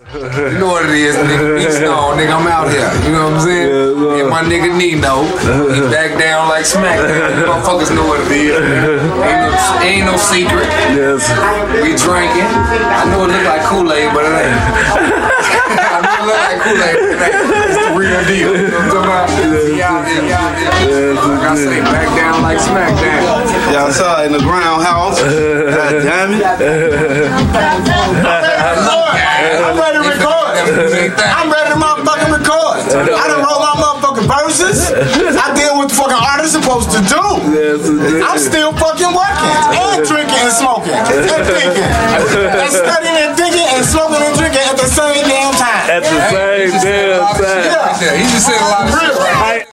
You know what it is, nigga. Beast on, nigga. I'm out here. You know what I'm saying? And my nigga Nino, he back down like smack. You motherfuckers know what it is. Ain't no secret. Yes. We drinking. I know it look like Kool-Aid, but it ain't. I know it look like Kool-Aid, but it ain't. It's the real deal. You know what I'm talking about? We out there. Like I say, back down like smack down. Y'all saw it in the ground house. God damn it. I'm ready to record. I'm ready to motherfucking record. I done wrote my motherfucking verses. I did what the fucking artist supposed to do. I'm still fucking working and drinking and smoking and thinking and studying and thinking and smoking and drinking at the same damn time. At the same damn time. He just said a lot of shit.